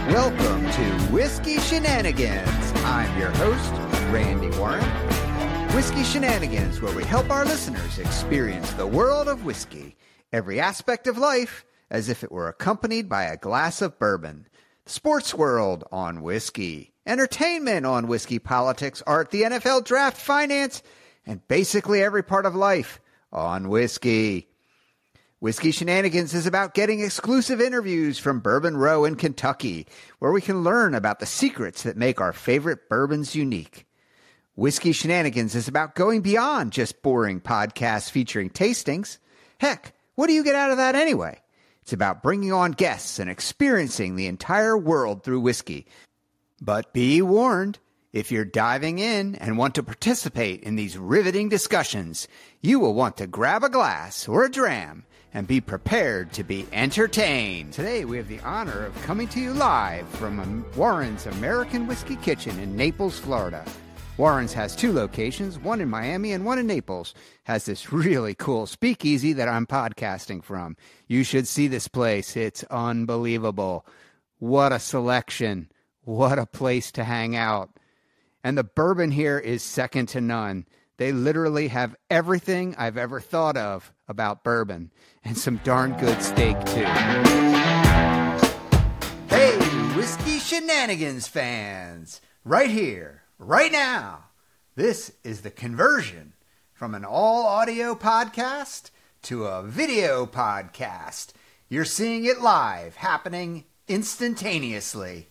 Welcome to Whiskey Shenanigans. I'm your host, Randy Warren. Whiskey Shenanigans, where we help our listeners experience the world of whiskey, every aspect of life, as if it were accompanied by a glass of bourbon. The sports world on whiskey, entertainment on whiskey, politics, art, the NFL draft, finance, and basically every part of life on whiskey. Whiskey Shenanigans is about getting exclusive interviews from Bourbon Row in Kentucky, where we can learn about the secrets that make our favorite bourbons unique. Whiskey Shenanigans is about going beyond just boring podcasts featuring tastings. Heck, what do you get out of that anyway? It's about bringing on guests and experiencing the entire world through whiskey. But be warned, if you're diving in and want to participate in these riveting discussions, you will want to grab a glass or a dram and be prepared to be entertained. Today, we have the honor of coming to you live from Warren's American Whiskey Kitchen in Naples, Florida. Warren's has two locations, one in Miami and one in Naples. Has this really cool speakeasy that I'm podcasting from. You should see this place. It's unbelievable. What a selection. What a place to hang out. And the bourbon here is second to none. They literally have everything I've ever thought of about bourbon, and some darn good steak, too. Hey, Whiskey Shenanigans fans! Right here, right now, this is the conversion from an all-audio podcast to a video podcast. You're seeing it live, happening instantaneously.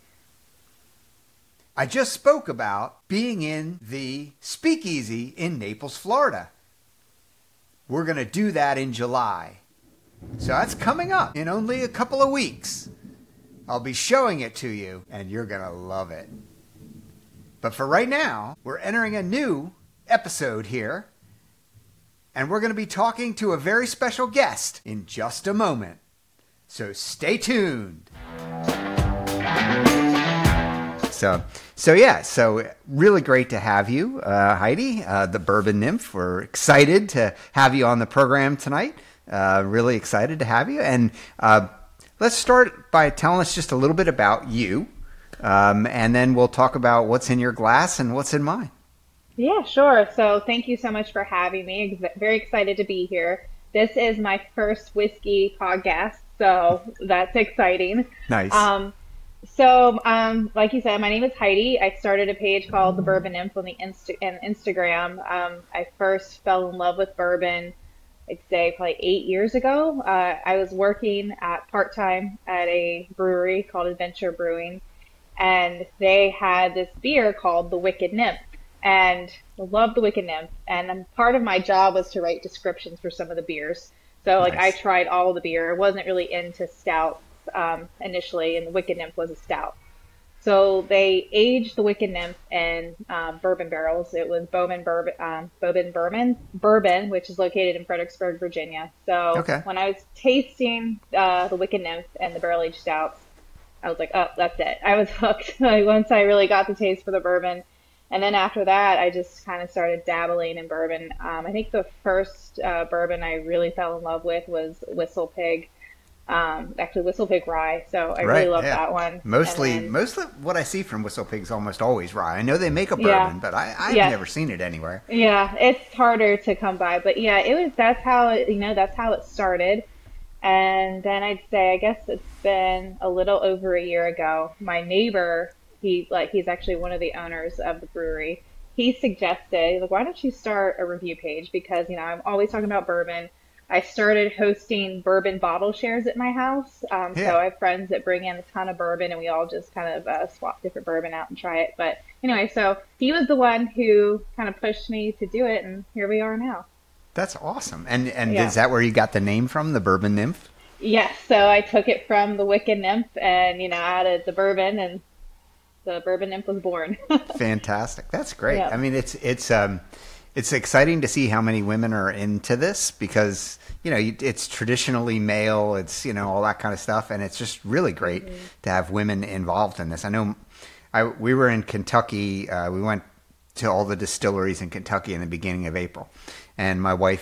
I just spoke about being in the Speakeasy in Naples, Florida. We're going to do that in July. So that's coming up in only a couple of weeks. I'll be showing it to you, and you're going to love it. But for right now, we're entering a new episode here, and we're going to be talking to a very special guest in just a moment. So stay tuned. So really great to have you, Heidi, the Bourbon Nymph. We're excited to have you on the program tonight. Really excited to have you. And let's start by telling us just a little bit about you, and then we'll talk about what's in your glass and what's in mine. Yeah, sure. So thank you so much for having me. Very excited to be here. This is my first whiskey podcast, so that's exciting. Nice. So, like you said, my name is Heidi. I started a page called The Bourbon Nymph on the Instagram. I first fell in love with bourbon, I'd say probably 8 years ago. I was working part-time at a brewery called Adventure Brewing, and they had this beer called the Wicked Nymph. And I love the Wicked Nymph. And part of my job was to write descriptions for some of the beers. So, nice. I tried all the beer. I wasn't really into stouts initially, and the Wicked Nymph was a stout. So they aged the Wicked Nymph in bourbon barrels. It was Bowman Bourbon, which is located in Fredericksburg, Virginia. So When I was tasting the Wicked Nymph and the barrel-aged stouts, I was like, oh, that's it. I was hooked once I really got the taste for the bourbon. And then after that, I just kind of started dabbling in bourbon. I think the first bourbon I really fell in love with was Whistle Pig. Actually Whistle Pig Rye, so I really love that one. Most of what I see from Whistle Pig is almost always rye. I know they make a bourbon, but I've never seen it anywhere. Yeah, it's harder to come by, but yeah, that's how it started. And then I'd say, I guess it's been a little over a year ago. My neighbor, he's actually one of the owners of the brewery. He suggested, why don't you start a review page? Because I'm always talking about bourbon. I started hosting bourbon bottle shares at my house. So I have friends that bring in a ton of bourbon, and we all just kind of swap different bourbon out and try it. But anyway, so he was the one who kind of pushed me to do it, and here we are now. That's awesome. And is that where you got the name from, the Bourbon Nymph? Yes. So I took it from the Wicked Nymph and, added the bourbon, and the Bourbon Nymph was born. Fantastic. That's great. Yeah. I mean, it's exciting to see how many women are into this because, it's traditionally male, it's, all that kind of stuff. And it's just really great to have women involved in this. I know we were in Kentucky. We went to all the distilleries in Kentucky in the beginning of April. And my wife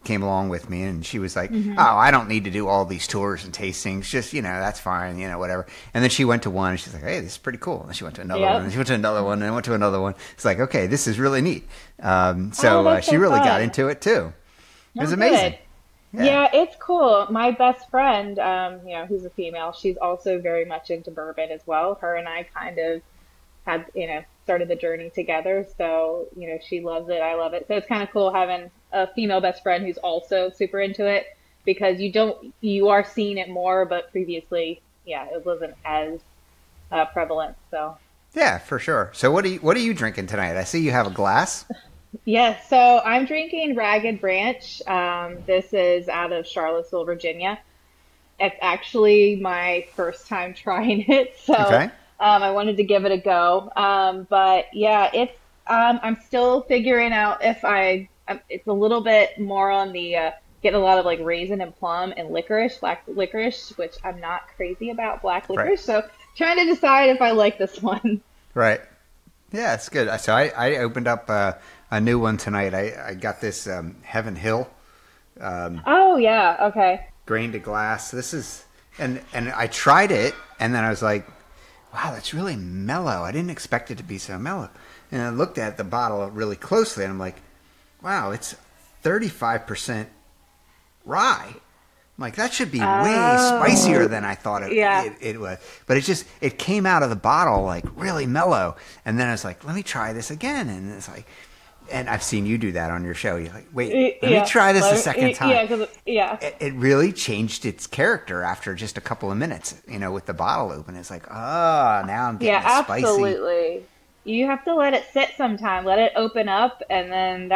came along with me, and she was like, "Oh, I don't need to do all these tours and tastings. Just that's fine. Whatever." And then she went to one, and she's like, "Hey, this is pretty cool." And she went to another one, and she went to another one, and went to another one. It's like, okay, this is really neat. She really got into it too. It was amazing. Yeah, it's cool. My best friend, who's a female, she's also very much into bourbon as well. Her and I kind of had, started the journey together. So, she loves it. I love it. So it's kind of cool having a female best friend who's also super into it, because you are seeing it more, but previously, it wasn't as prevalent. So. Yeah, for sure. So what are you drinking tonight? I see you have a glass. Yes, so I'm drinking Ragged Branch. This is out of Charlottesville, Virginia. It's actually my first time trying it, so Okay. I wanted to give it a go. But yeah, I'm still figuring out if it's a little bit more on the getting a lot of like raisin and plum and black licorice, which I'm not crazy about black licorice. Right. So trying to decide if I like this one. Right. Yeah, it's good. So I opened up a new one tonight. I got this Heaven Hill. Oh yeah, okay. Grain to glass. This is and I tried it, and then I was like, wow, that's really mellow. I didn't expect it to be so mellow. And I looked at the bottle really closely, and I'm like, wow, it's 35% rye. I'm like, that should be way spicier than I thought it was. But it came out of the bottle like really mellow. And then I was like, let me try this again. And it's like, and I've seen you do that on your show. You're like, wait, let me try this a second time. It really changed its character after just a couple of minutes, with the bottle open. It's like, now I'm getting it spicy. Yeah, absolutely. You have to let it sit sometime, let it open up, and then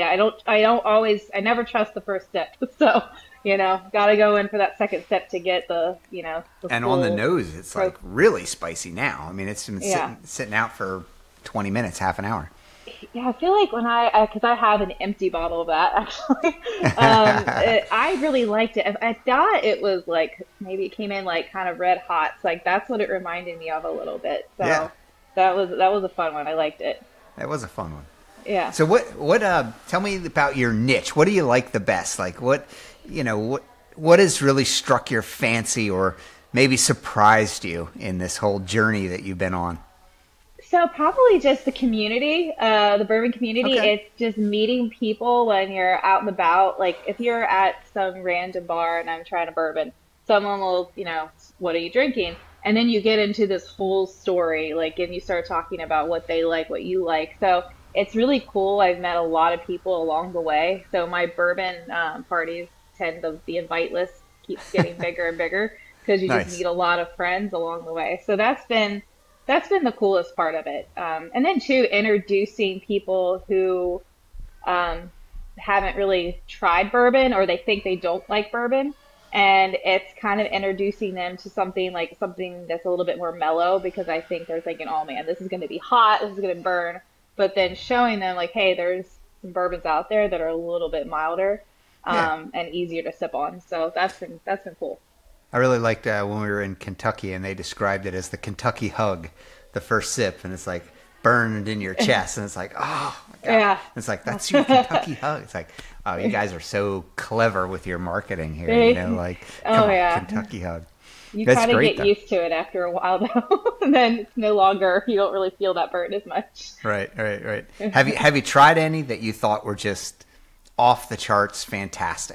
I never trust the first step. So, got to go in for that second step to get the and on the nose, it's like really spicy now. I mean, it's been sitting out for 20 minutes, half an hour. Yeah, I feel like when because I have an empty bottle of that, actually, I really liked it. I thought it was like, maybe it came in like kind of red hot. So like, that's what it reminded me of a little bit. So yeah. That was a fun one. I liked it. That was a fun one. Yeah. So what tell me about your niche. What do you like the best? Like what has really struck your fancy or maybe surprised you in this whole journey that you've been on? So probably just the community, the bourbon community. Okay. It's just meeting people when you're out and about. Like if you're at some random bar and I'm trying a bourbon, someone will, what are you drinking? And then you get into this whole story, and you start talking about what they like, what you like. So it's really cool. I've met a lot of people along the way. So my bourbon parties the invite list keeps getting bigger and bigger because you just meet a lot of friends along the way. So that's been the coolest part of it. And then too, introducing people who haven't really tried bourbon or they think they don't like bourbon. And it's kind of introducing them to something that's a little bit more mellow, because I think they're thinking, oh man, this is going to be hot, this is going to burn. But then showing them like, hey, there's some bourbons out there that are a little bit milder and easier to sip on. So that's been cool. I really liked when we were in Kentucky and they described it as the Kentucky hug, the first sip, and it's like burned in your chest, and it's like, oh my God. Yeah. It's like, that's your Kentucky hug. It's like, oh, you guys are so clever with your marketing here, Kentucky hug. You kind of get used to it after a while, though. And then it's no longer, you don't really feel that burn as much. Right. Have you tried any that you thought were just off the charts fantastic?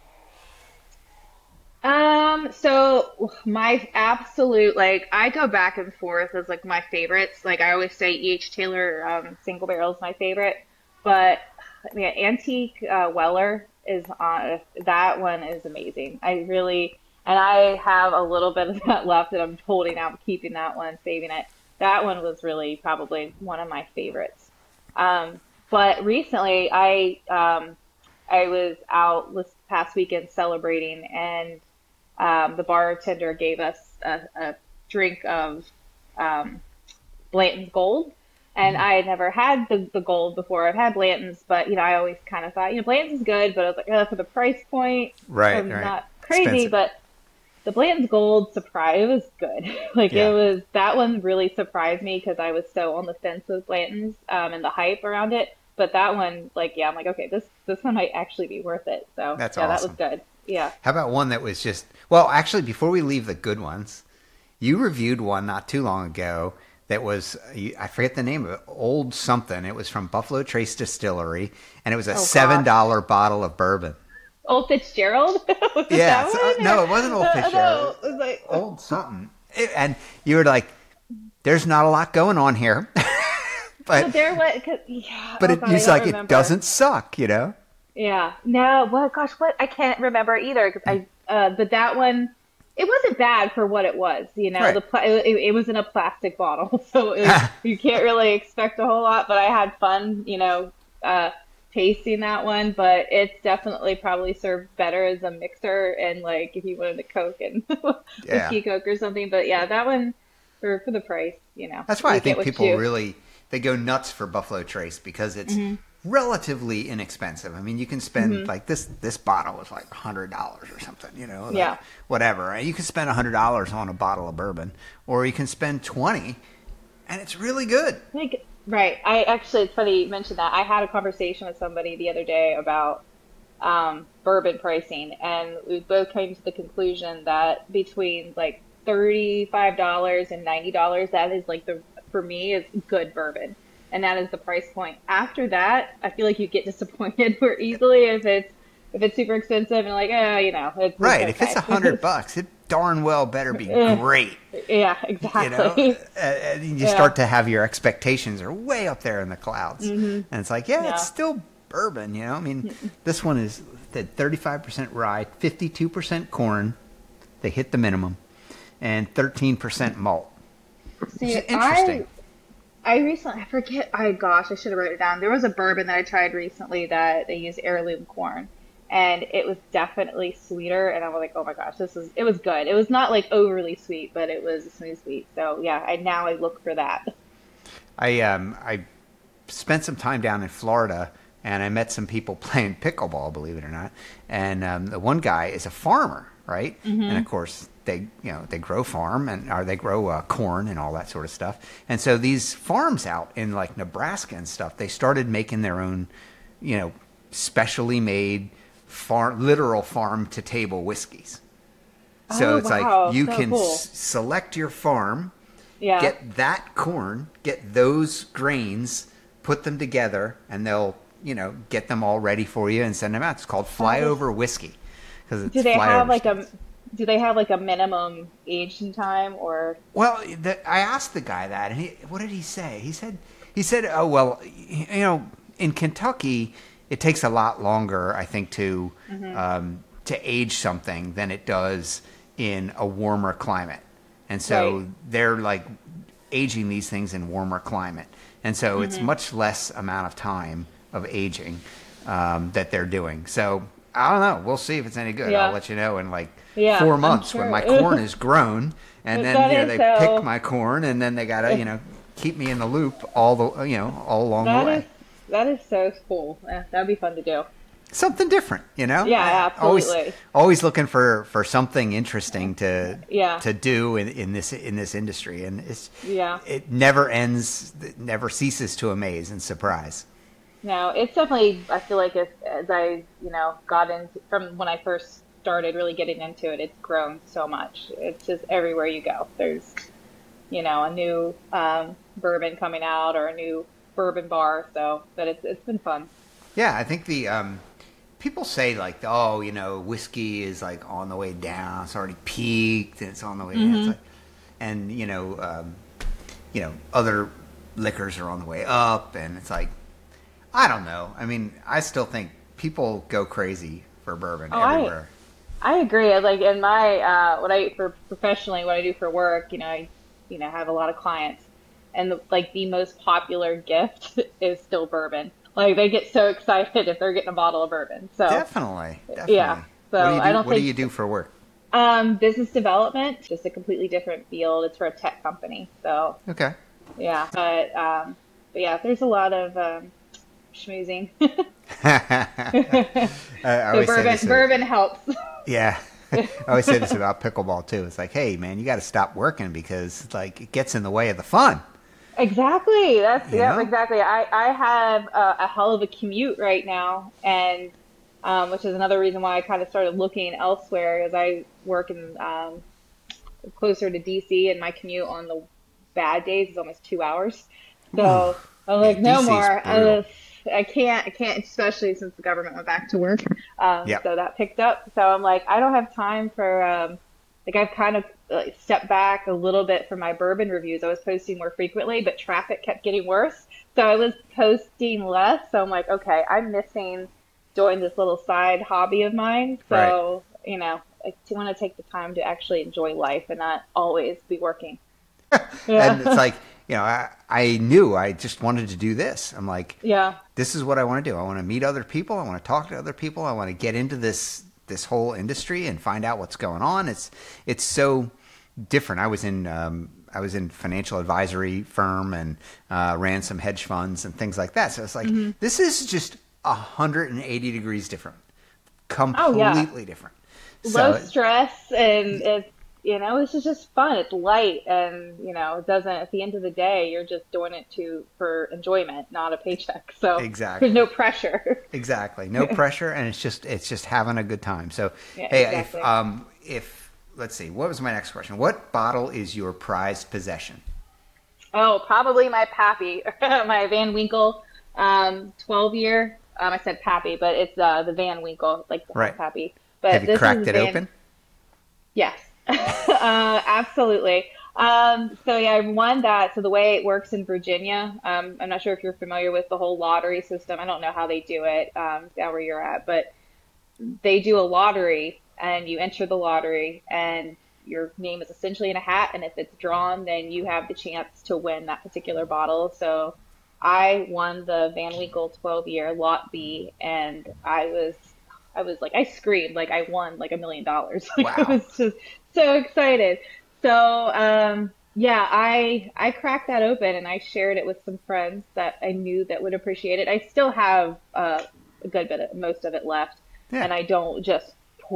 So my absolute, I go back and forth as my favorites. I always say E.H. Taylor, single barrel is my favorite, but Antique, Weller is on, that one is amazing. And I have a little bit of that left that I'm holding out, keeping that one, saving it. That one was really probably one of my favorites. But recently I was out this past weekend celebrating, and the bartender gave us a drink of Blanton's Gold. And I had never had the Gold before. I've had Blanton's, but, I always kind of thought, Blanton's good, but I was like, for the price point, I'm not crazy. Expensive. But the Blanton's Gold surprise, it was good. That one really surprised me because I was so on the fence with Blanton's and the hype around it. But that one, like, yeah, I'm like, okay, this one might actually be worth it. So That's yeah, awesome. that was good. Yeah. How about one that was just, well, actually, before we leave the good ones, you reviewed one not too long ago that was, I forget the name of it, Old something. It was from Buffalo Trace Distillery, and it was a Oh $7 gosh. bottle of bourbon. Old Fitzgerald? Was it Yeah. that one? No, it wasn't Old No, Fitzgerald. it was like, Old something. And you were like, there's not a lot going on here. but but there was, yeah, but oh it, God, I it's don't like it remember. doesn't suck, you know? Yeah. No, what, gosh, what? I can't remember either because but that one, it wasn't bad for what it was, you know, Right. it was in a plastic bottle. So you can't really expect a whole lot, but I had fun, you know, tasting that one, but it's definitely probably served better as a mixer and like if you wanted a Coke and Yeah. whiskey Coke or something. But yeah, that one for the price, you know, That's why I you get think what people you, really they go nuts for Buffalo Trace because it's relatively inexpensive. I mean, you can spend like this bottle is like $100 or something, you know, like yeah. whatever. You can spend $100 on a bottle of bourbon, or you can spend 20, and it's really good. Like, right. I actually, it's funny you mentioned that. I had a conversation with somebody the other day about bourbon pricing, and we both came to the conclusion that between like $35 and $90, that is like the, for me, is good bourbon. And that is the price point. After that, I feel like you get disappointed more easily if it's super expensive and like, you know, Right? it's If it's okay. $100, it darn well better be Eh, great. yeah, You know, exactly. and you Yeah. start to have your expectations are way up there in the clouds, and it's like, yeah, it's Yeah. still bourbon. You know, I mean, this one is the 35% rye, 52% corn. They hit the minimum, and 13% malt, which See, is interesting. I recently, I forget, I gosh, I should have wrote it down. There was a bourbon that I tried recently that they used heirloom corn, and it was definitely sweeter. And I was like, oh my gosh, it was good. It was not like overly sweet, but it was a smooth sweet. So yeah, I look for that. I spent some time down in Florida, and I met some people playing pickleball, believe it or not. And the one guy is a farmer, right? And of course, they grow farm and or they grow corn and all that sort of stuff. And so these farms out in like Nebraska and stuff, they started making their own, specially made literal farm to table whiskeys. So Oh it's like wow, you so can cool. select your farm, Yeah. get that corn, get those grains, put them together, and they'll, get them all ready for you and send them out. It's called That is, flyover whiskey because do it's they have flyover like a, states. do they have like a minimum aging time or? Well, I asked the guy that, and what did he say? He said, oh well, in Kentucky, it takes a lot longer, I think, to age something than it does in a warmer climate, and Right. so they're like aging these things in warmer climate, and so it's much less amount of time of aging that they're doing. So I don't know. We'll see if it's any good. I'll Yeah. let you know in like Yeah, four I'm months when sure. my corn is grown, and then That is they pick so. my corn, and then they gotta keep me in the loop all along the That is way. that is so cool. That'd be fun to do. Something different, Yeah, Always absolutely. always looking for something interesting Yeah, to do in this industry, and yeah. it never ends, it never ceases to amaze and surprise. No, it's definitely. I feel like as I got into from when I first started really getting into it, it's grown so much. It's just everywhere you go. There's a new bourbon coming out or a new bourbon bar. So, but it's been fun. Yeah, I think the people say like, oh, whiskey is like on the way down. It's already peaked, and it's on the way down. It's like, and other liquors are on the way up, and it's like, I don't know. I mean, I still think people go crazy for bourbon Oh, everywhere. I agree. Like in my what I for professionally, what I do for work, I have a lot of clients, and like the most popular gift is still bourbon. Like they get so excited if they're getting a bottle of bourbon. So Definitely, yeah. definitely. What do So you I do? don't What do think you do for work? business development, just a completely different field. It's for a tech company. So Okay. yeah, but yeah, there's a lot of schmoozing. I So always say this. bourbon helps. Yeah. I always say this about pickleball too. It's like, hey man, you got to stop working because like it gets in the way of the fun. Exactly. That's You yeah, know? exactly. I have a hell of a commute right now, and which is another reason why I kind of started looking elsewhere, as I work in closer to DC, and my commute on the bad days is almost 2 hours. Ooh, So I'm yeah, like, no DC's more. brutal. I can't, especially since the government went back to work. Yep. So that picked up. So I'm like, I don't have time for, like I've kind of stepped back a little bit from my bourbon reviews. I was posting more frequently, but traffic kept getting worse. So I was posting less. So I'm like, okay, I'm missing doing this little side hobby of mine. Right. So, I want to take the time to actually enjoy life and not always be working. And it's Yeah. like, I knew I just wanted to do this. I'm like, Yeah. this is what I want to do. I want to meet other people. I want to talk to other people. I want to get into this whole industry and find out what's going on. It's so different. I was in financial advisory firm and ran some hedge funds and things like that. So it's like Hmm. this is just 180 degrees different, Oh, yeah. completely different. Low So stress, and this is just fun. It's light, and it doesn't, at the end of the day, you're just doing it for enjoyment, not a paycheck. So there's exactly. no pressure. Exactly. No pressure, and it's just having a good time. So, Yeah, hey, exactly. if let's see, what was my next question? What bottle is your prized possession? Oh, probably my Pappy, my Van Winkle, 12 year. I said Pappy, but it's the Van Winkle, like the whole Right. Pappy. Have But you this cracked is it Van. open? Yes, absolutely. So yeah, I won that. So the way it works in Virginia, I'm not sure if you're familiar with the whole lottery system. I don't know how they do it down where you're at, but they do a lottery, and you enter the lottery, and your name is essentially in a hat, and if it's drawn, then you have the chance to win that particular bottle. So I won the Van Winkle 12 year Lot B, and I was like, I screamed like I won like $1 million. Like I Wow. was just so excited. So yeah, I cracked that open, and I shared it with some friends that I knew that would appreciate it. I still have a good bit of most of it left, Yeah. and I don't just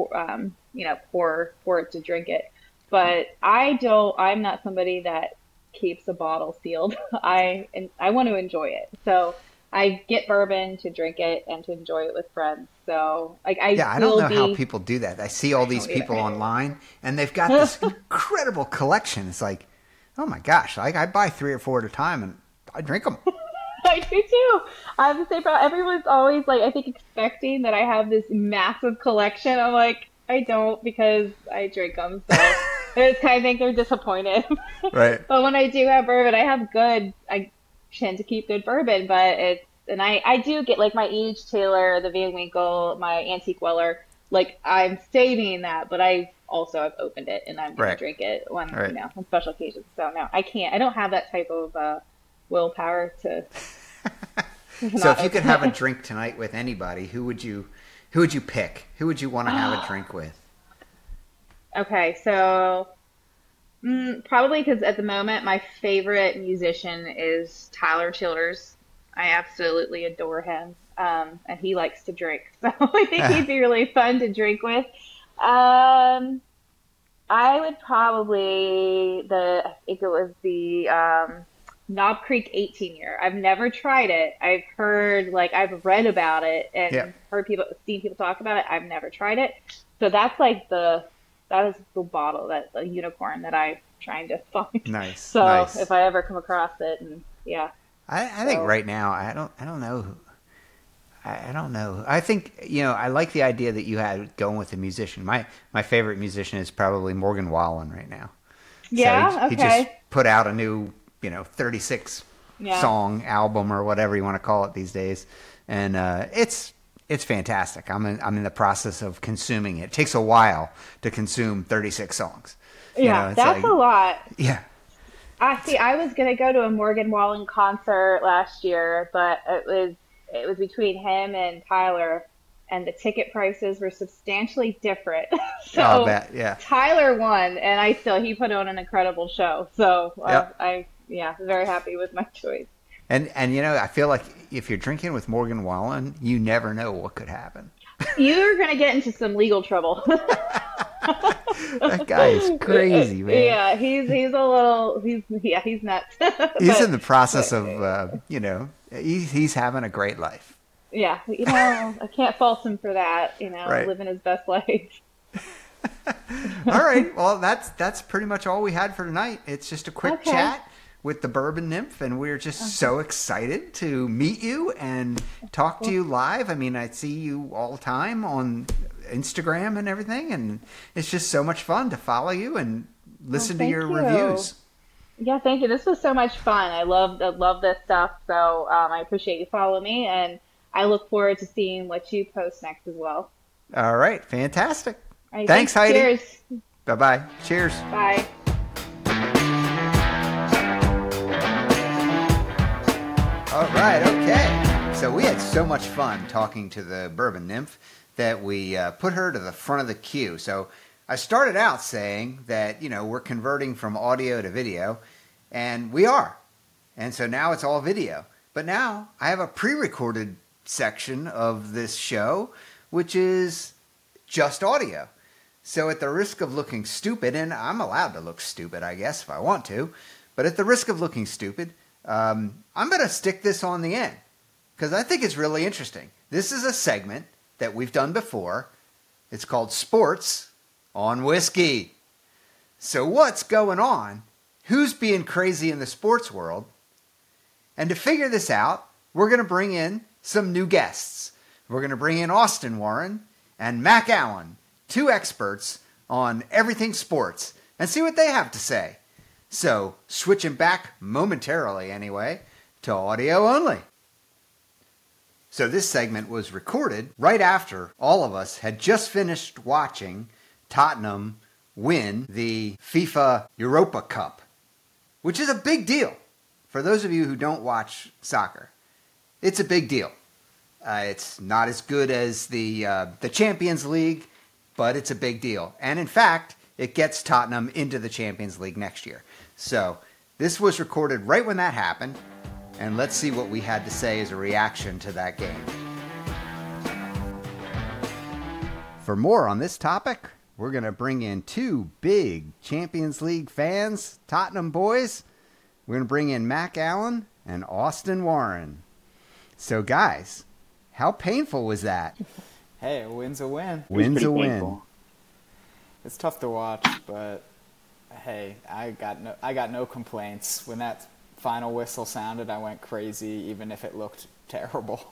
pour it to drink it. But I'm not somebody that keeps a bottle sealed. I want to enjoy it. So I get bourbon to drink it and to enjoy it with friends. So like I Yeah, I don't will know how be. people do that. I see all I these don't people either. online, and they've got this incredible collection. It's like, oh my gosh, like I buy 3 or 4 at a time, and I drink them. I do too. I have the same problem. Everyone's always like, I think, expecting that I have this massive collection. I'm like, I don't, because I drink them. So it's kind of think they're disappointed. Right. But when I do have bourbon, I tend to keep good bourbon, but and I do get like my E.H. Taylor, the Van Winkle, my Antique Weller. Like I'm saving that, but I also have opened it, and I'm gonna Right. drink it Right. on special occasions. So no, I can't. I don't have that type of willpower to So not if you could open have a it. drink tonight with anybody, who would you pick? Who would you want to have a drink with? Okay, so probably because at the moment my favorite musician is Tyler Childers. I absolutely adore him, and he likes to drink, so I think he'd be really fun to drink with. Um, I would probably I think it was the Knob Creek 18 year. I've never tried it. I've read about it Yeah. and seen people talk about it. I've never tried it. So that is the bottle, that the unicorn that I'm trying to find. Nice. So Nice. if I ever come across it, and yeah, I think so right now I don't know. I don't know. I think I like the idea that you had going with a musician. My favorite musician is probably Morgan Wallen right now. So yeah, he just okay, put out a new 36 yeah, song album or whatever you want to call it these days, and it's fantastic. I'm in the process of consuming it. It takes a while to consume 36 songs. yeah. It's That's like a lot. yeah. I see. I was gonna go to a Morgan Wallen concert last year, but it was between him and Tyler, and the ticket prices were substantially different. I'll So bet. Yeah. Tyler won, and he put on an incredible show. So Yep. yeah, very happy with my choice. And I feel like if you're drinking with Morgan Wallen, you never know what could happen. You're gonna get into some legal trouble. That guy is crazy, man. Yeah, he's nuts. He's in But the process of, he's having a great life. yeah, I can't fault him for that. Right. Living his best life. All right. Well, that's pretty much all we had for tonight. It's just a quick Okay. chat with the Bourbon Nymph, and we're just so excited to meet you and talk to you live. I mean, I see you all the time on Instagram and everything, and it's just so much fun to follow you and listen to Thank your you. reviews. Yeah, thank you. This was so much fun. I love this stuff. So I appreciate you following me, and I look forward to seeing what you post next as well. All right. Fantastic. All right, Thanks, Heidi. Cheers. Bye-bye. Cheers. Bye. All right, okay. So we had so much fun talking to the Bourbon Nymph that we put her to the front of the queue. So I started out saying that, we're converting from audio to video, and we are. And so now it's all video. But now I have a pre-recorded section of this show, which is just audio. So at the risk of looking stupid, and I'm allowed to look stupid, I guess, if I want to, but at the risk of looking stupid, I'm going to stick this on the end because I think it's really interesting. This is a segment that we've done before. It's called Sports on Whiskey. So what's going on? Who's being crazy in the sports world? And to figure this out, we're going to bring in some new guests. We're going to bring in Austin Warren and Mac Allen, two experts on everything sports, and see what they have to say. So, switching back momentarily anyway, to audio only. So this segment was recorded right after all of us had just finished watching Tottenham win the FIFA Europa Cup, which is a big deal. For those of you who don't watch soccer, it's a big deal. It's not as good as the Champions League, but it's a big deal. And in fact, it gets Tottenham into the Champions League next year. So this was recorded right when that happened, and let's see what we had to say as a reaction to that game. For more on this topic, we're going to bring in two big Champions League fans, Tottenham boys. We're going to bring in Mac Allen and Austin Warren. So guys, how painful was that? Hey, a win's a win. Win's a win. painful. It's tough to watch, but hey, I got no complaints. When that final whistle sounded, I went crazy, even if it looked terrible.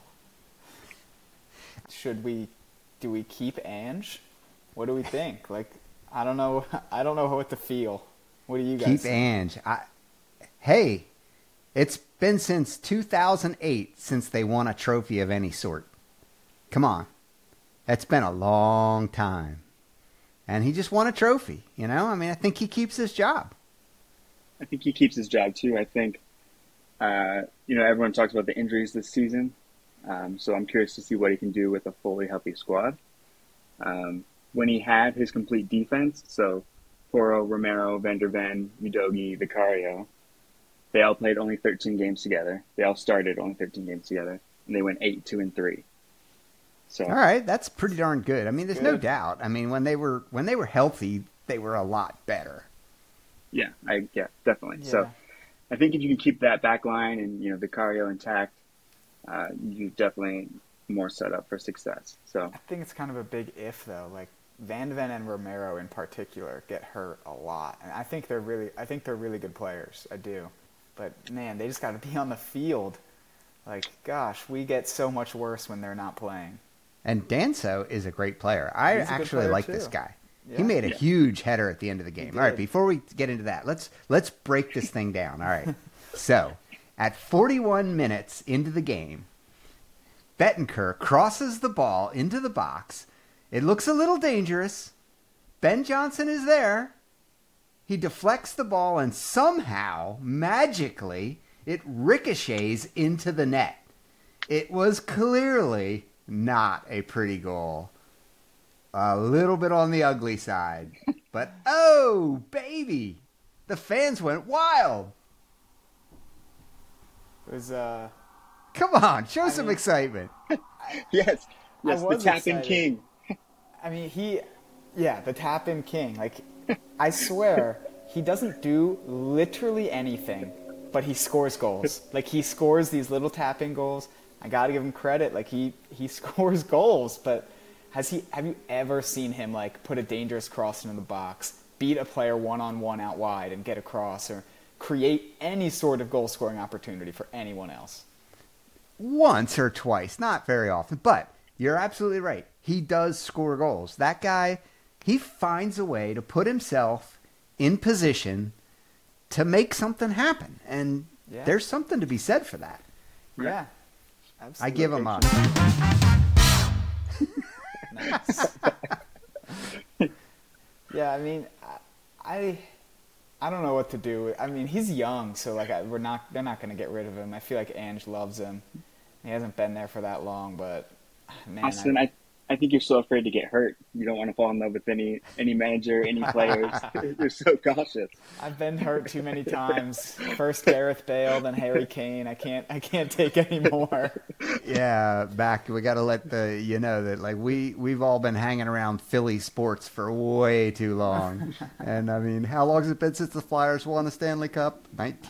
Do we keep Ange? What do we think? I don't know what to feel. What do you guys Keep think? Ange. Hey, it's been since 2008 since they won a trophy of any sort. Come on. That's been a long time. And he just won a trophy, I think he keeps his job. I think he keeps his job too. I think, everyone talks about the injuries this season. So I'm curious to see what he can do with a fully healthy squad. When he had his complete defense, so Porro, Romero, Van der Ven, Udogie, Vicario, they all played only 13 games together. They all started only 13 games together, and they went 8-2-3. So All right, that's pretty darn good. There's no Good. doubt. When they were healthy, they were a lot better. yeah, definitely. Yeah. So I think if you can keep that back line and Vicario intact, you definitely more set up for success. So I think it's kind of a big if though. Van de Ven and Romero in particular get hurt a lot, and I think they're really good players. I do, but man, they just got to be on the field. Gosh, we get so much worse when they're not playing. And Danso is a great player. I He's a good actually player, like too. this guy. Yeah. He made a Yeah. huge header at the end of the game. All right, did. before we get into that, let's break this thing down. All right. So, at 41 minutes into the game, Bettencourt crosses the ball into the box. It looks a little dangerous. Ben Johnson is there. He deflects the ball and somehow, magically, it ricochets into the net. It was clearly not a pretty goal. A little bit on the ugly side. But, oh, baby, the fans went wild. It was Come on, show some excitement. yes, the was tapping excited. king. I mean, Yeah, the tap-in king. Like, I swear, he doesn't do literally anything, but he scores goals. Like, he scores these little tap-in goals. I gotta give him credit. Like, he scores goals, but have you ever seen him, like, put a dangerous cross into the box, beat a player one-on-one out wide and get across, or create any sort of goal-scoring opportunity for anyone else? Once or twice, not very often, but you're absolutely right. He does score goals. That guy, he finds a way to put himself in position to make something happen, and there's something to be said for that. Yeah, absolutely. I give him a... Nice. Yeah, I mean, I don't know what to do. I mean, he's young, so like they're not going to get rid of him. I feel like Ange loves him. He hasn't been there for that long, but man, Austin, I think you're so afraid to get hurt. You don't want to fall in love with any manager, any players. You're so cautious. I've been hurt too many times. First Gareth Bale, then Harry Kane. I can't take any more. Yeah, we got to let that like we've all been hanging around Philly sports for way too long. And I mean, how long has it been since the Flyers won a Stanley Cup?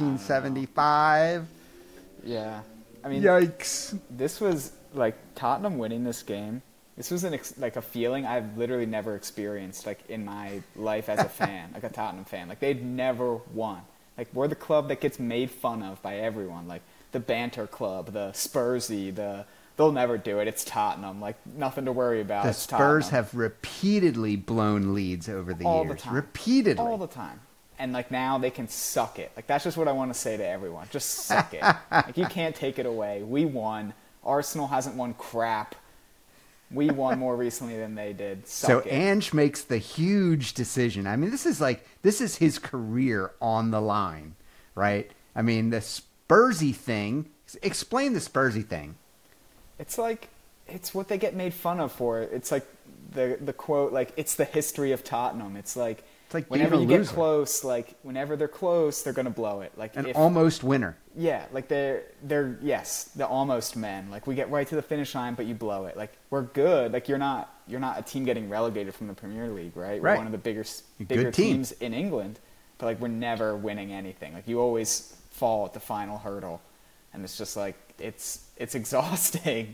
1975. Yeah. I mean, yikes. This was like Tottenham winning this game. This was like a feeling I've literally never experienced, like in my life as a fan, like a Tottenham fan. Like they'd never won. Like we're the club that gets made fun of by everyone. Like the banter club, the Spursy, they'll never do it. It's Tottenham. Like nothing to worry about. The it's Spurs Tottenham. have repeatedly blown leads over the All years. the time. Repeatedly. All the time. And like now they can suck it. Like that's just what I want to say to everyone. Just suck it. Like you can't take it away. We won. Arsenal hasn't won crap. We won more recently than they did. Suck it. Ange makes the huge decision. I mean, this is his career on the line, right? I mean, the Spursy thing. Explain the Spursy thing. It's like it's what they get made fun of for. It's like the quote, like it's the history of Tottenham. It's like whenever you get close, like whenever they're close, they're gonna blow it. Like an almost winner. Yeah, like they're the almost men. Like we get right to the finish line, but you blow it. Like we're good. Like you're not a team getting relegated from the Premier League, right? We're one of the bigger teams in England, but like we're never winning anything. Like you always fall at the final hurdle, and it's just like it's exhausting.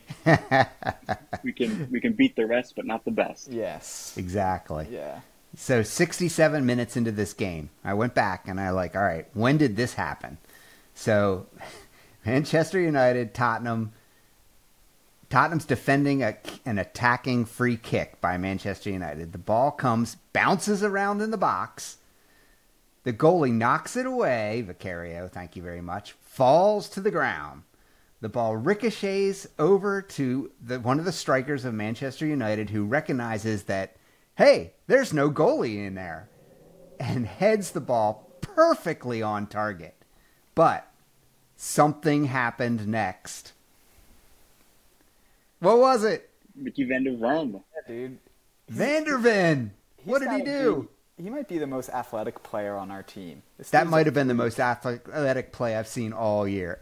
We can beat the rest, but not the best. Yes. Exactly. Yeah. So 67 minutes into this game, I went back and I all right, when did this happen? So Manchester United, Tottenham's defending an attacking free kick by Manchester United. The ball bounces around in the box. The goalie knocks it away. Vicario, thank you very much. Falls to the ground. The ball ricochets over to one of the strikers of Manchester United, who recognizes that, hey, there's no goalie in there, and heads the ball perfectly on target. But something happened next. What was it? Mickey van der Ven. Yeah, dude. Van der Ven. What did he do? He might be the most athletic player on our team. That might have been the most athletic play I've seen all year.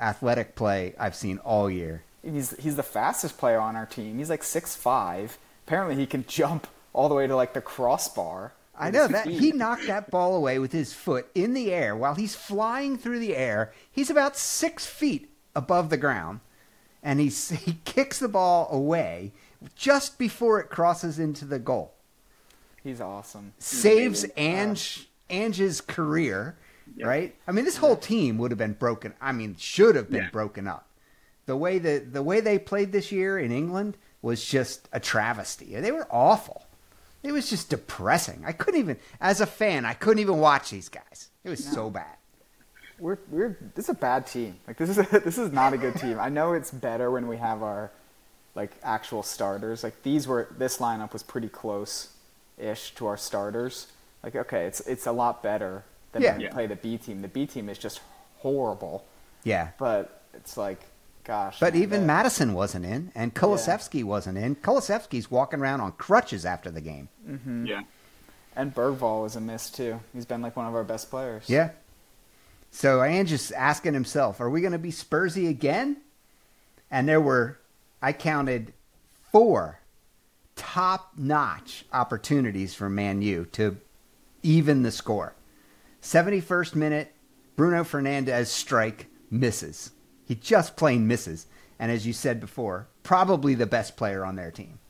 He's the fastest player on our team. He's like 6'5". Apparently he can jump all the way to like the crossbar. I know that he knocked that ball away with his foot in the air while he's flying through the air. He's about 6 feet above the ground, and he kicks the ball away just before it crosses into the goal. He's awesome. Saves Ange's career, right? I mean, this whole team would have been broken. I mean, should have been broken up. The way they played this year in England was just a travesty. They were awful. It was just depressing. As a fan, I couldn't even watch these guys. It was so bad. This is a bad team. Like this is not a good team. I know it's better when we have our like actual starters. Like this lineup was pretty close-ish to our starters. Like okay, it's a lot better than when we play the B team. The B team is just horrible. Yeah. But it's like, gosh. But even Madison wasn't in, and Kulusevski wasn't in. Kulusevski's walking around on crutches after the game. Mm-hmm. Yeah. And Bergvall was a miss, too. He's been like one of our best players. Yeah. So Ange is asking himself, are we going to be Spursy again? And I counted 4 top-notch opportunities for Man U to even the score. 71st minute, Bruno Fernandes strike misses. He just plain misses. And as you said before, probably the best player on their team.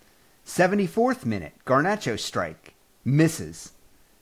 74th minute, Garnacho strike misses.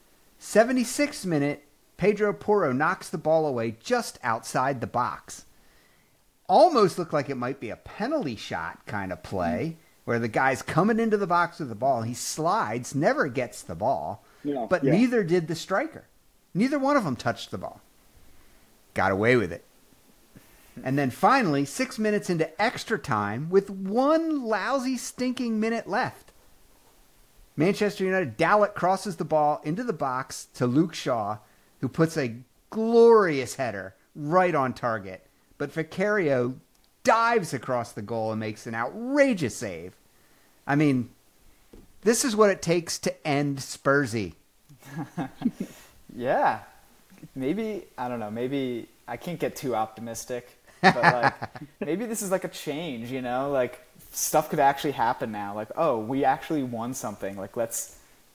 76th minute, Pedro Porro knocks the ball away just outside the box. Almost looked like it might be a penalty shot kind of play, where the guy's coming into the box with the ball. He slides, never gets the ball, but neither did the striker. Neither one of them touched the ball. Got away with it. And then finally, 6 minutes into extra time, with one lousy, stinking minute left, Manchester United, Dalot crosses the ball into the box to Luke Shaw, who puts a glorious header right on target. But Vicario dives across the goal and makes an outrageous save. I mean, this is what it takes to end Spursy. Yeah. Maybe, I don't know, maybe I can't get too optimistic, but like maybe this is like a change, you know? Like stuff could actually happen now. Like, oh, we actually won something. Like let's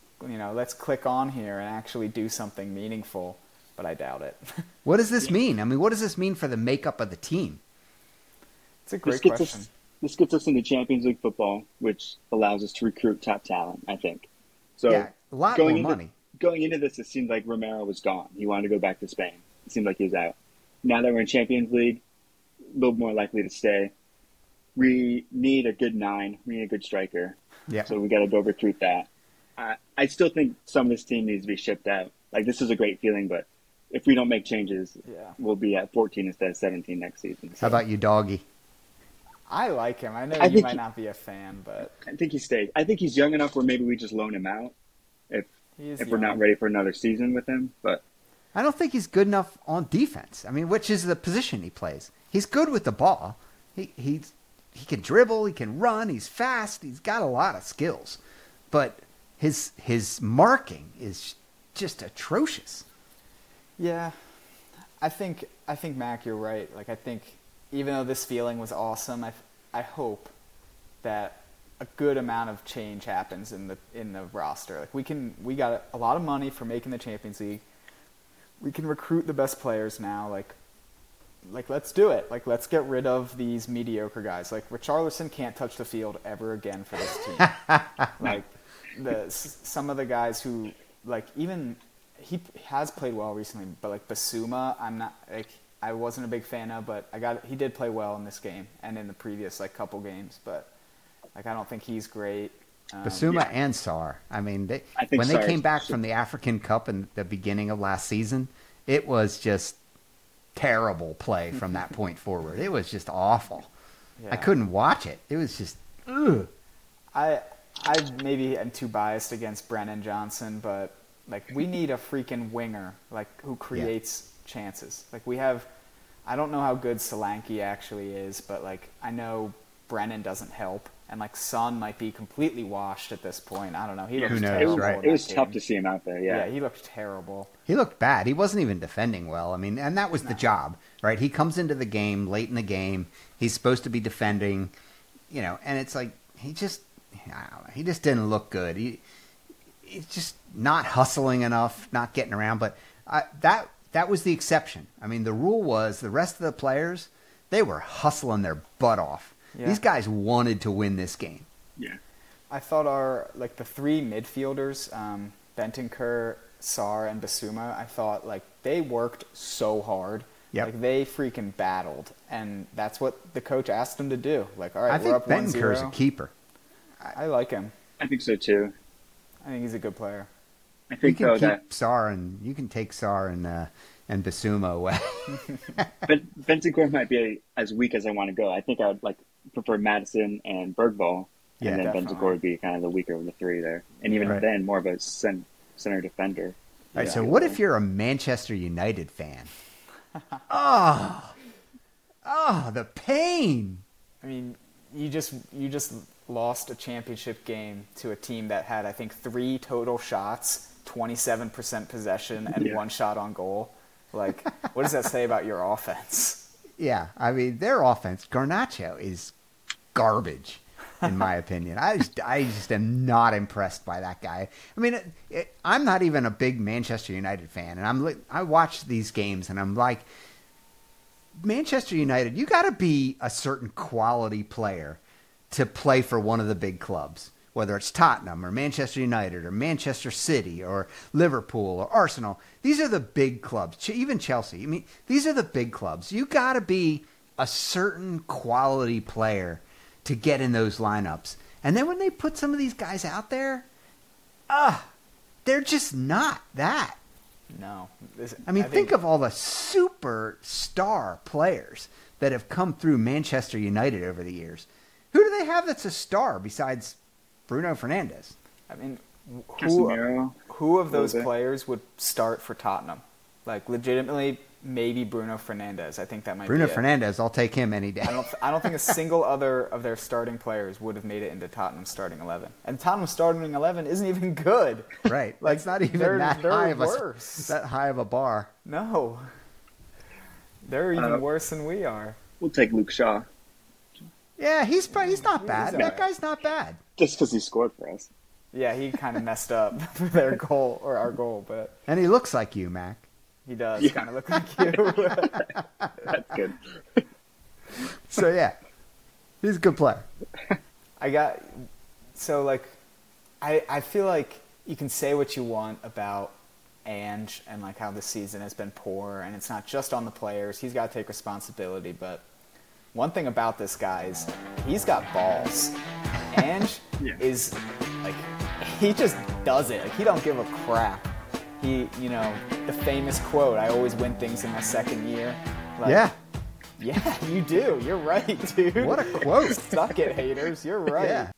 click on here and actually do something meaningful, but I doubt it. What does this mean? I mean, what does this mean for the makeup of the team? It's a great question. This gets us into Champions League football, which allows us to recruit top talent, I think. So yeah, a lot more money. Going into this, it seemed like Romero was gone. He wanted to go back to Spain. It seemed like he was out. Now that we're in Champions League, a little more likely to stay. We need a good 9. We need a good striker. Yeah. So we got to go recruit that. I still think some of this team needs to be shipped out. Like, this is a great feeling, but if we don't make changes, we'll be at 14 instead of 17 next season. So. How about you, Doggy? I like him. I know you might not be a fan, but I think he stays. I think he's young enough where maybe we just loan him out if we're not ready for another season with him. But I don't think he's good enough on defense. I mean, which is the position he plays. He's good with the ball. He can dribble. He can run. He's fast. He's got a lot of skills, but his marking is just atrocious. Yeah, I think Mac, you're right. Like, I think even though this feeling was awesome, I hope that a good amount of change happens in the roster. Like, we got a lot of money for making the Champions League. We can recruit the best players now. Like let's do it. Like, let's get rid of these mediocre guys. Like, Richarlison can't touch the field ever again for this team. Like, some of the guys who, like, even he has played well recently, but like Basuma, I wasn't a big fan of, but he did play well in this game and in the previous like couple games, but like I don't think he's great. Basuma and Sarr. I mean, when they came back from the African Cup in the beginning of last season, it was just terrible play from that point forward. It was just awful. Yeah. I couldn't watch it. It was just ugh. I maybe am too biased against Brennan Johnson, but like we need a freaking winger like who creates chances. Like I don't know how good Solanke actually is, but like I know Brennan doesn't help, and like Son might be completely washed at this point. I don't know. He looked terrible. Right? It was tough to see him out there. Yeah, he looked terrible. He looked bad. He wasn't even defending well. I mean, and that was the job, right? He comes into the game late in the game. He's supposed to be defending, and it's like he just didn't look good. He's just not hustling enough, not getting around. But that was the exception. I mean, the rule was the rest of the players, they were hustling their butt off. Yeah. These guys wanted to win this game. Yeah. I thought the three midfielders, Bentancur, Sarr, and Basuma, I thought like they worked so hard. Yep. Like they freaking battled, and that's what the coach asked them to do. Like, all right, we're up 1-0. I think Bentancur's a keeper. I like him. I think so too. I think he's a good player. I think you can keep Sarr and you can take Sarr and Basuma away. But Bentancur might be as weak as I want to go. I think I would prefer Madison and Bergvall, and then Bentancur would be kind of the weaker of the three there, and even then more of a center defender. All right. So what if you're a Manchester United fan? Oh, the pain. I mean, you just lost a championship game to a team that had, I think, 3 total shots, 27% possession, and 1 shot on goal. Like, what does that say about your offense? Yeah, I mean, their offense, Garnacho, is garbage. in my opinion. I just am not impressed by that guy. I mean, I'm not even a big Manchester United fan, and I watch these games, and I'm like, Manchester United, you got to be a certain quality player to play for one of the big clubs, whether it's Tottenham or Manchester United or Manchester City or Liverpool or Arsenal. These are the big clubs, even Chelsea. I mean, these are the big clubs. You got to be a certain quality player to get in those lineups. And then when they put some of these guys out there, they're just not that. No. Think of all the superstar players that have come through Manchester United over the years. Who do they have that's a star besides Bruno Fernandes? I mean, Casemiro, who of those Jose. players would start for Tottenham? Like, legitimately, maybe Bruno Fernandes. I think that might Bruno be it. Fernandes, I'll take him any day. I don't think a single other of their starting players would have made it into Tottenham's starting 11. And Tottenham's starting 11 isn't even good. Right. Like, it's not even they're that high of a bar. No. They're even worse than we are. We'll take Luke Shaw Yeah, he's not bad. all That right. guy's not bad. just because he scored for us. Yeah, he kind of messed up for their goal, or our goal, but And he looks like you, Mac. he does kind of look like you. That's good. So, yeah, he's a good player. I feel like you can say what you want about Ange and like how this season has been poor, and it's not just on the players. He's got to take responsibility, but one thing about this guy is he's got balls. Ange is like, he just does it. Like, he don't give a crap. He, the famous quote, "I always win things in my second year." Like, Yeah. Yeah, you do. You're right, dude. What a quote. Suck it, haters. You're right. Yeah.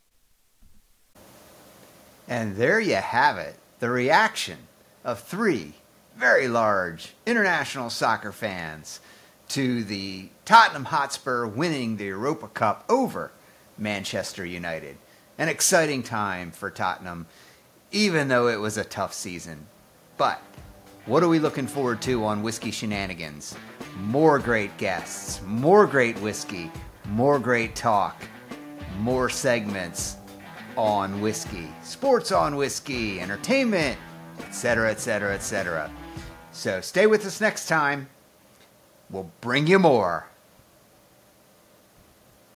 And there you have it. The reaction of 3 very large international soccer fans to the Tottenham Hotspur winning the Europa Cup over Manchester United. An exciting time for Tottenham, even though it was a tough season. But what are we looking forward to on Whiskey Shenanigans? More great guests, more great whiskey, more great talk, more segments on whiskey, sports on whiskey, entertainment, etc., etc., etc. So stay with us next time. We'll bring you more.